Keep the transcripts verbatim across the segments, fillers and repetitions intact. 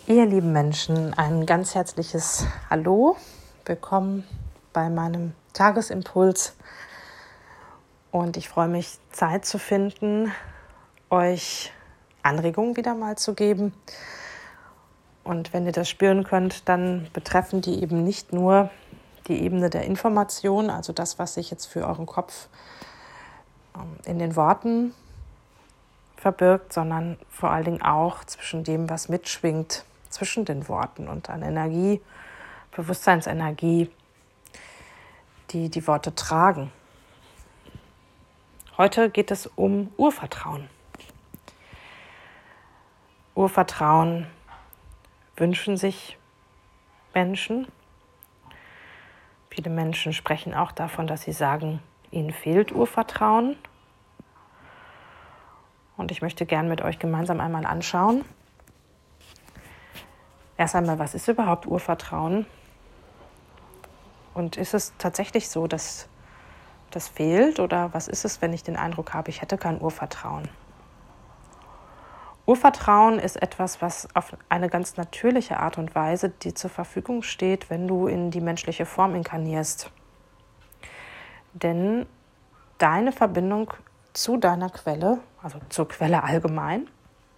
Ihr lieben Menschen, ein ganz herzliches Hallo. Willkommen bei meinem Tagesimpuls. Und ich freue mich, Zeit zu finden, euch Anregungen wieder mal zu geben. Und wenn ihr das spüren könnt, dann betreffen die eben nicht nur die Ebene der Information, also das, was sich jetzt für euren Kopf in den Worten verbirgt, sondern vor allen Dingen auch zwischen dem, was mitschwingt, zwischen den Worten und an Energie, Bewusstseinsenergie, die die Worte tragen. Heute geht es um Urvertrauen. Urvertrauen wünschen sich Menschen. Viele Menschen sprechen auch davon, dass sie sagen, ihnen fehlt Urvertrauen. Und ich möchte gern mit euch gemeinsam einmal anschauen. Erst einmal, was ist überhaupt Urvertrauen? Und ist es tatsächlich so, dass das fehlt? Oder was ist es, wenn ich den Eindruck habe, ich hätte kein Urvertrauen? Urvertrauen ist etwas, was auf eine ganz natürliche Art und Weise dir zur Verfügung steht, wenn du in die menschliche Form inkarnierst. Denn deine Verbindung zu deiner Quelle, also zur Quelle allgemein,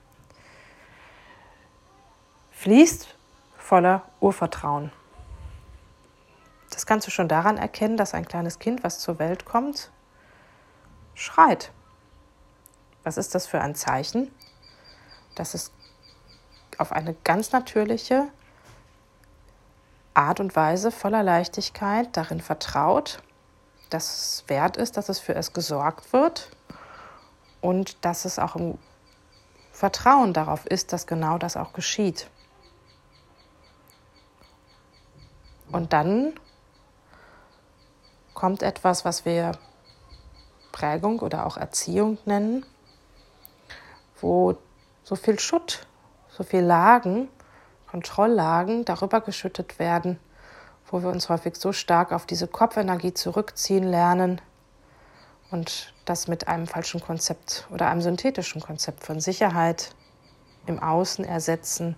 fließt voller Urvertrauen. Das kannst du schon daran erkennen, dass ein kleines Kind, was zur Welt kommt, schreit. Was ist das für ein Zeichen? Dass es auf eine ganz natürliche Art und Weise voller Leichtigkeit darin vertraut, dass es wert ist, dass es für es gesorgt wird und dass es auch im Vertrauen darauf ist, dass genau das auch geschieht. Und dann kommt etwas, was wir Prägung oder auch Erziehung nennen, wo so viel Schutt, so viel Lagen, Kontrolllagen darüber geschüttet werden, wo wir uns häufig so stark auf diese Kopfenergie zurückziehen lernen und das mit einem falschen Konzept oder einem synthetischen Konzept von Sicherheit im Außen ersetzen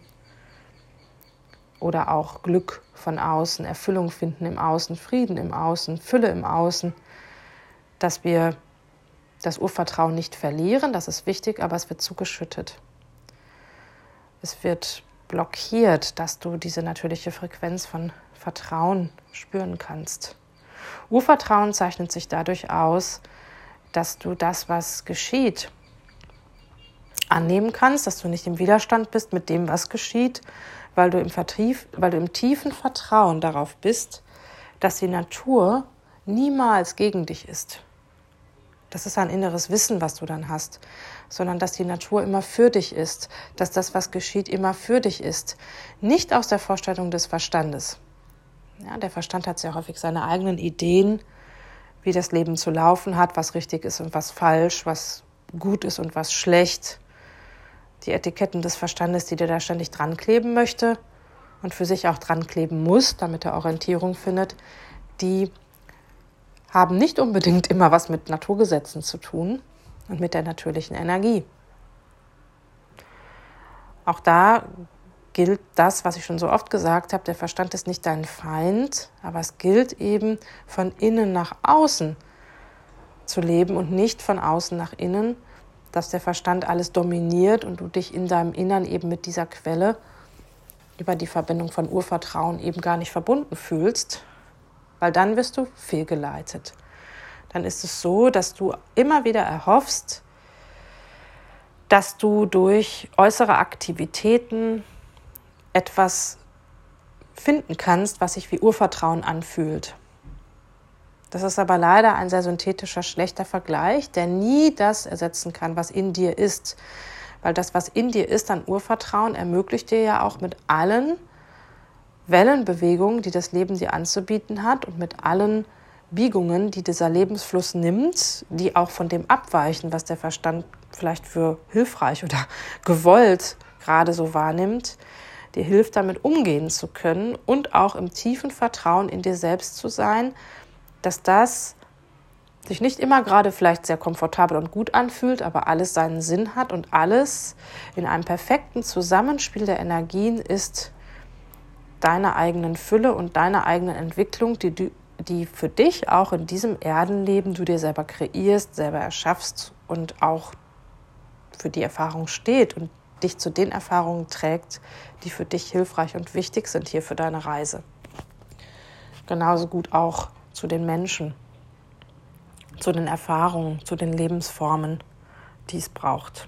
oder auch Glück von außen, Erfüllung finden im Außen, Frieden im Außen, Fülle im Außen, dass wir das Urvertrauen nicht verlieren, das ist wichtig, aber es wird zugeschüttet. Es wird blockiert, dass du diese natürliche Frequenz von Vertrauen spüren kannst. Urvertrauen zeichnet sich dadurch aus, dass du das, was geschieht, annehmen kannst, dass du nicht im Widerstand bist mit dem, was geschieht, weil du im Vertrieb, weil du im tiefen Vertrauen darauf bist, dass die Natur niemals gegen dich ist. Das ist ein inneres Wissen, was du dann hast, sondern dass die Natur immer für dich ist, dass das, was geschieht, immer für dich ist. Nicht aus der Vorstellung des Verstandes. Ja, der Verstand hat sehr häufig seine eigenen Ideen, wie das Leben zu laufen hat, was richtig ist und was falsch, was gut ist und was schlecht. Die Etiketten des Verstandes, die dir da ständig dran kleben möchte und für sich auch dran kleben muss, damit er Orientierung findet, die haben nicht unbedingt immer was mit Naturgesetzen zu tun und mit der natürlichen Energie. Auch da gilt das, was ich schon so oft gesagt habe, der Verstand ist nicht dein Feind, aber es gilt eben, von innen nach außen zu leben und nicht von außen nach innen, dass der Verstand alles dominiert und du dich in deinem Innern eben mit dieser Quelle über die Verbindung von Urvertrauen eben gar nicht verbunden fühlst, weil dann wirst du fehlgeleitet. Dann ist es so, dass du immer wieder erhoffst, dass du durch äußere Aktivitäten etwas finden kannst, was sich wie Urvertrauen anfühlt. Das ist aber leider ein sehr synthetischer, schlechter Vergleich, der nie das ersetzen kann, was in dir ist. Weil das, was in dir ist an Urvertrauen, ermöglicht dir ja auch mit allen Wellenbewegungen, die das Leben dir anzubieten hat und mit allen Biegungen, die dieser Lebensfluss nimmt, die auch von dem abweichen, was der Verstand vielleicht für hilfreich oder gewollt gerade so wahrnimmt, dir hilft, damit umgehen zu können und auch im tiefen Vertrauen in dir selbst zu sein, dass das, sich nicht immer gerade vielleicht sehr komfortabel und gut anfühlt, aber alles seinen Sinn hat und alles in einem perfekten Zusammenspiel der Energien ist deiner eigenen Fülle und deiner eigenen Entwicklung, die, du, die für dich auch in diesem Erdenleben du dir selber kreierst, selber erschaffst und auch für die Erfahrung steht und dich zu den Erfahrungen trägt, die für dich hilfreich und wichtig sind hier für deine Reise. Genauso gut auch zu den Menschen, zu den Erfahrungen, zu den Lebensformen, die es braucht.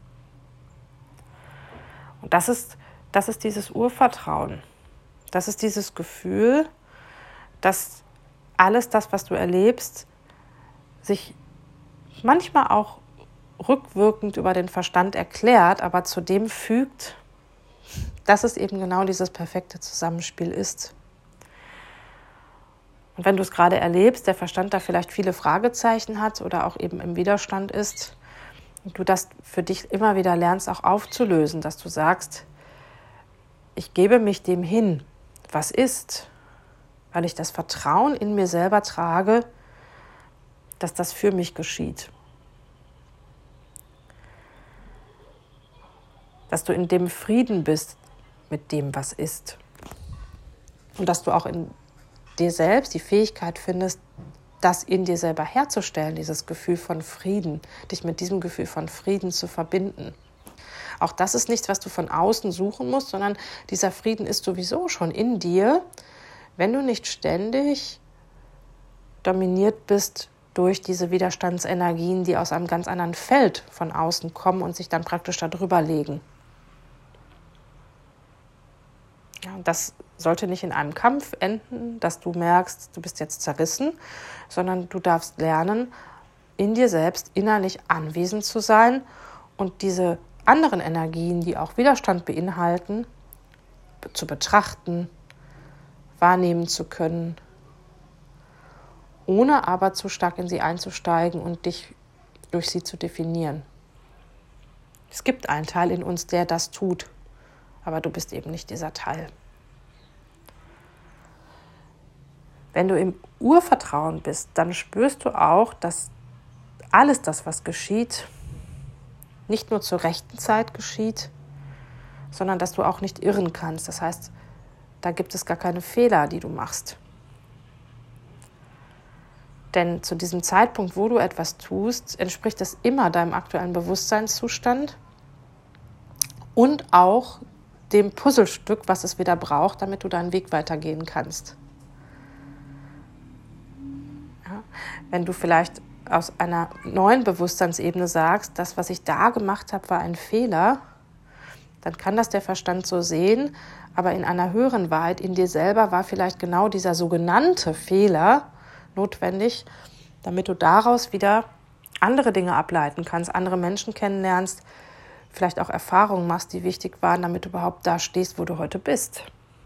Und das ist, das ist dieses Urvertrauen. Das ist dieses Gefühl, dass alles das, was du erlebst, sich manchmal auch rückwirkend über den Verstand erklärt, aber zu dem fügt, dass es eben genau dieses perfekte Zusammenspiel ist. Und wenn du es gerade erlebst, der Verstand da vielleicht viele Fragezeichen hat oder auch eben im Widerstand ist, und du das für dich immer wieder lernst, auch aufzulösen, dass du sagst, ich gebe mich dem hin, was ist, weil ich das Vertrauen in mir selber trage, dass das für mich geschieht. Dass du in dem Frieden bist mit dem, was ist. Und dass du auch in dir selbst die Fähigkeit findest, das in dir selber herzustellen, dieses Gefühl von Frieden, dich mit diesem Gefühl von Frieden zu verbinden. Auch das ist nichts, was du von außen suchen musst, sondern dieser Frieden ist sowieso schon in dir, wenn du nicht ständig dominiert bist durch diese Widerstandsenergien, die aus einem ganz anderen Feld von außen kommen und sich dann praktisch darüber legen. Ja, das sollte nicht in einem Kampf enden, dass du merkst, du bist jetzt zerrissen, sondern du darfst lernen, in dir selbst innerlich anwesend zu sein und diese anderen Energien, die auch Widerstand beinhalten, zu betrachten, wahrnehmen zu können, ohne aber zu stark in sie einzusteigen und dich durch sie zu definieren. Es gibt einen Teil in uns, der das tut, aber du bist eben nicht dieser Teil. Wenn du im Urvertrauen bist, dann spürst du auch, dass alles das, was geschieht, nicht nur zur rechten Zeit geschieht, sondern dass du auch nicht irren kannst. Das heißt, da gibt es gar keine Fehler, die du machst. Denn zu diesem Zeitpunkt, wo du etwas tust, entspricht es immer deinem aktuellen Bewusstseinszustand und auch dem Puzzlestück, was es wieder braucht, damit du deinen Weg weitergehen kannst. Ja, wenn du vielleicht aus einer neuen Bewusstseinsebene sagst, das, was ich da gemacht habe, war ein Fehler, dann kann das der Verstand so sehen, aber in einer höheren Wahrheit in dir selber war vielleicht genau dieser sogenannte Fehler notwendig, damit du daraus wieder andere Dinge ableiten kannst, andere Menschen kennenlernst, vielleicht auch Erfahrungen machst, die wichtig waren, damit du überhaupt da stehst, wo du heute bist.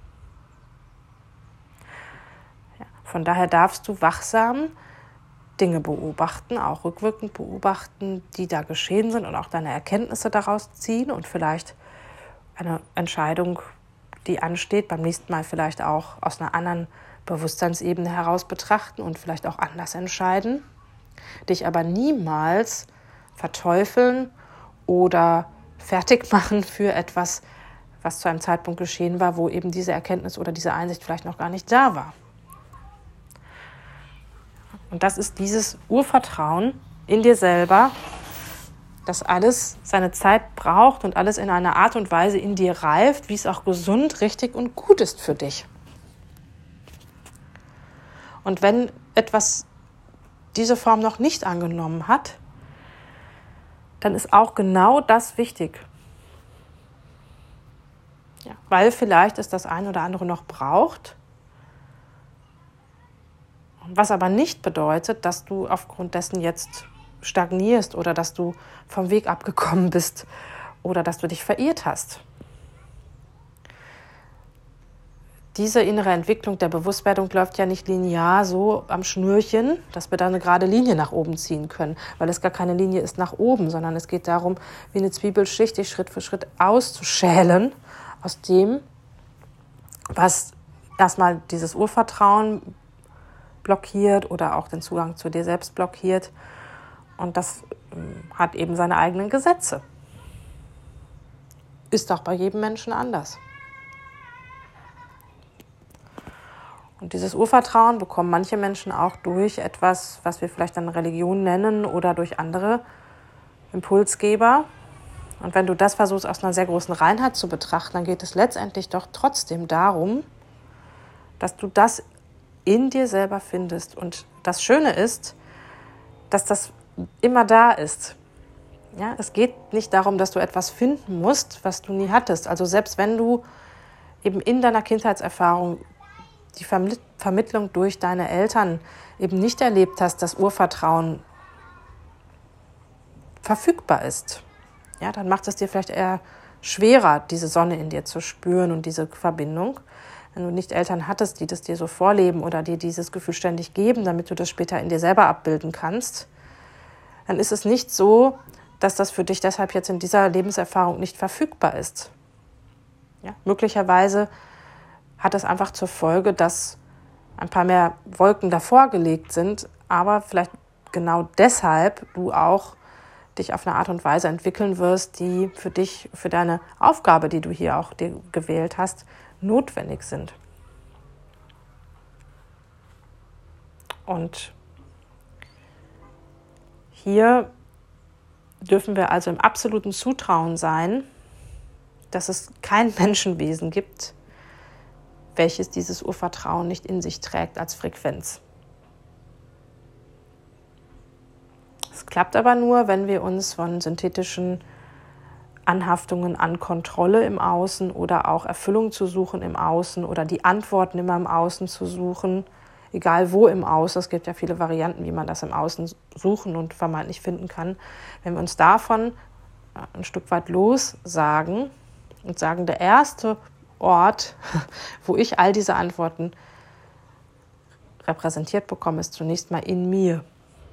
Ja, von daher darfst du wachsam Dinge beobachten, auch rückwirkend beobachten, die da geschehen sind und auch deine Erkenntnisse daraus ziehen und vielleicht eine Entscheidung, die ansteht, beim nächsten Mal vielleicht auch aus einer anderen Bewusstseinsebene heraus betrachten und vielleicht auch anders entscheiden, dich aber niemals verteufeln oder fertig machen für etwas, was zu einem Zeitpunkt geschehen war, wo eben diese Erkenntnis oder diese Einsicht vielleicht noch gar nicht da war. Und das ist dieses Urvertrauen in dir selber, dass alles seine Zeit braucht und alles in einer Art und Weise in dir reift, wie es auch gesund, richtig und gut ist für dich. Und wenn etwas diese Form noch nicht angenommen hat, dann ist auch genau das wichtig. Ja, weil vielleicht es das eine oder andere noch braucht, was aber nicht bedeutet, dass du aufgrund dessen jetzt stagnierst oder dass du vom Weg abgekommen bist oder dass du dich verirrt hast. Diese innere Entwicklung der Bewusstwerdung läuft ja nicht linear so am Schnürchen, dass wir da eine gerade Linie nach oben ziehen können, weil es gar keine Linie ist nach oben, sondern es geht darum, wie eine Zwiebelschicht dich Schritt für Schritt auszuschälen aus dem, was erstmal dieses Urvertrauen blockiert oder auch den Zugang zu dir selbst blockiert. Und das hat eben seine eigenen Gesetze. Ist auch bei jedem Menschen anders. Und dieses Urvertrauen bekommen manche Menschen auch durch etwas, was wir vielleicht dann Religion nennen oder durch andere Impulsgeber. Und wenn du das versuchst, aus einer sehr großen Reinheit zu betrachten, dann geht es letztendlich doch trotzdem darum, dass du das in dir selber findest. Und das Schöne ist, dass das immer da ist. Ja, es geht nicht darum, dass du etwas finden musst, was du nie hattest. Also selbst wenn du eben in deiner Kindheitserfahrung die Vermittlung durch deine Eltern eben nicht erlebt hast, dass Urvertrauen verfügbar ist, ja, dann macht es dir vielleicht eher schwerer, diese Sonne in dir zu spüren und diese Verbindung. Wenn du nicht Eltern hattest, die das dir so vorleben oder dir dieses Gefühl ständig geben, damit du das später in dir selber abbilden kannst, dann ist es nicht so, dass das für dich deshalb jetzt in dieser Lebenserfahrung nicht verfügbar ist. Ja, möglicherweise hat es einfach zur Folge, dass ein paar mehr Wolken davor gelegt sind, aber vielleicht genau deshalb du auch dich auf eine Art und Weise entwickeln wirst, die für dich, für deine Aufgabe, die du hier auch dir gewählt hast, notwendig sind. Und hier dürfen wir also im absoluten Zutrauen sein, dass es kein Menschenwesen gibt, welches dieses Urvertrauen nicht in sich trägt als Frequenz. Es klappt aber nur, wenn wir uns von synthetischen Anhaftungen an Kontrolle im Außen oder auch Erfüllung zu suchen im Außen oder die Antworten immer im Außen zu suchen, egal wo im Außen. Es gibt ja viele Varianten, wie man das im Außen suchen und vermeintlich finden kann. Wenn wir uns davon ein Stück weit lossagen und sagen, der erste Ort, wo ich all diese Antworten repräsentiert bekomme, ist zunächst mal in mir.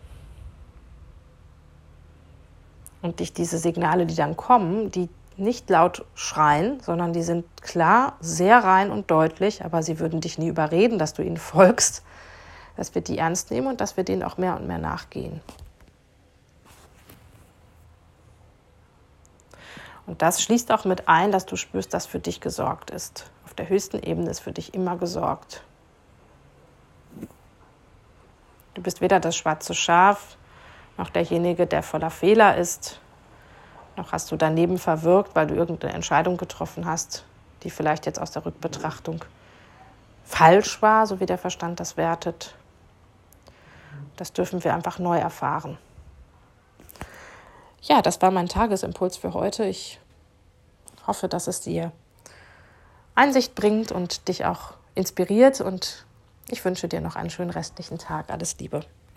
Und dich diese Signale, die dann kommen, die nicht laut schreien, sondern die sind klar, sehr rein und deutlich, aber sie würden dich nie überreden, dass du ihnen folgst, dass wir die ernst nehmen und dass wir denen auch mehr und mehr nachgehen. Und das schließt auch mit ein, dass du spürst, dass für dich gesorgt ist. Auf der höchsten Ebene ist für dich immer gesorgt. Du bist weder das schwarze Schaf, noch derjenige, der voller Fehler ist, noch hast du daneben verwirkt, weil du irgendeine Entscheidung getroffen hast, die vielleicht jetzt aus der Rückbetrachtung falsch war, so wie der Verstand das wertet. Das dürfen wir einfach neu erfahren. Ja, das war mein Tagesimpuls für heute. Ich hoffe, dass es dir Einsicht bringt und dich auch inspiriert. Und ich wünsche dir noch einen schönen restlichen Tag. Alles Liebe.